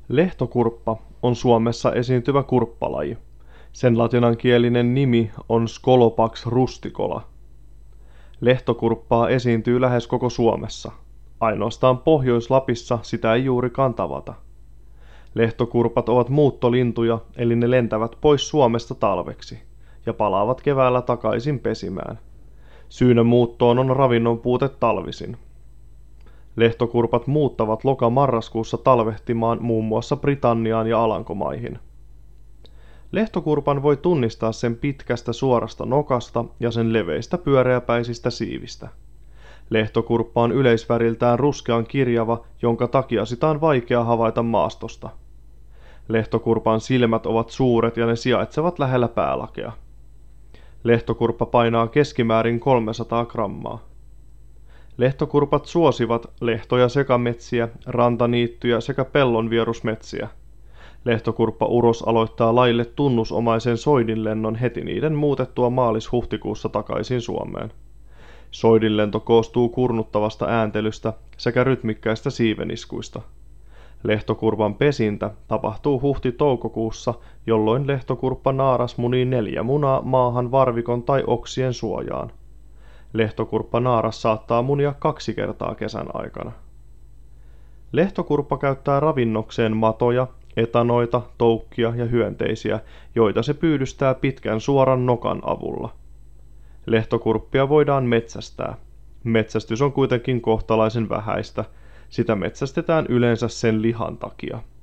Lehtokurppa on Suomessa esiintyvä kurppalaji. Sen latinankielinen nimi on Scolopax rusticola. Lehtokurppaa esiintyy lähes koko Suomessa. Ainoastaan Pohjois-Lapissa sitä ei juurikaan tavata. Lehtokurpat ovat muuttolintuja, eli ne lentävät pois Suomesta talveksi ja palaavat keväällä takaisin pesimään. Syynä muuttoon on ravinnon puute talvisin. Lehtokurpat muuttavat loka-marraskuussa talvehtimaan muun muassa Britanniaan ja Alankomaihin. Lehtokurpan voi tunnistaa sen pitkästä suorasta nokasta ja sen leveistä pyöreäpäisistä siivistä. Lehtokurppa on yleisväriltään ruskean kirjava, jonka takia sitä on vaikea havaita maastosta. Lehtokurpan silmät ovat suuret ja ne sijaitsevat lähellä päälakea. Lehtokurppa painaa keskimäärin 300 grammaa. Lehtokurpat suosivat lehto- ja sekametsiä, rantaniittyjä sekä pellonvierusmetsiä. Lehtokurppa-uros aloittaa lajille tunnusomaisen soidinlennon heti niiden muutettua maalis-huhtikuussa takaisin Suomeen. Soidinlento koostuu kurnuttavasta ääntelystä sekä rytmikkäistä siiveniskuista. Lehtokurpan pesintä tapahtuu huhti-toukokuussa, jolloin lehtokurppa naaras munii 4 munaa maahan varvikon tai oksien suojaan. Lehtokurppa naaras saattaa munia 2 kertaa kesän aikana. Lehtokurppa käyttää ravinnokseen matoja, etanoita, toukkia ja hyönteisiä, joita se pyydystää pitkän suoran nokan avulla. Lehtokurppia voidaan metsästää. Metsästys on kuitenkin kohtalaisen vähäistä. Sitä metsästetään yleensä sen lihan takia.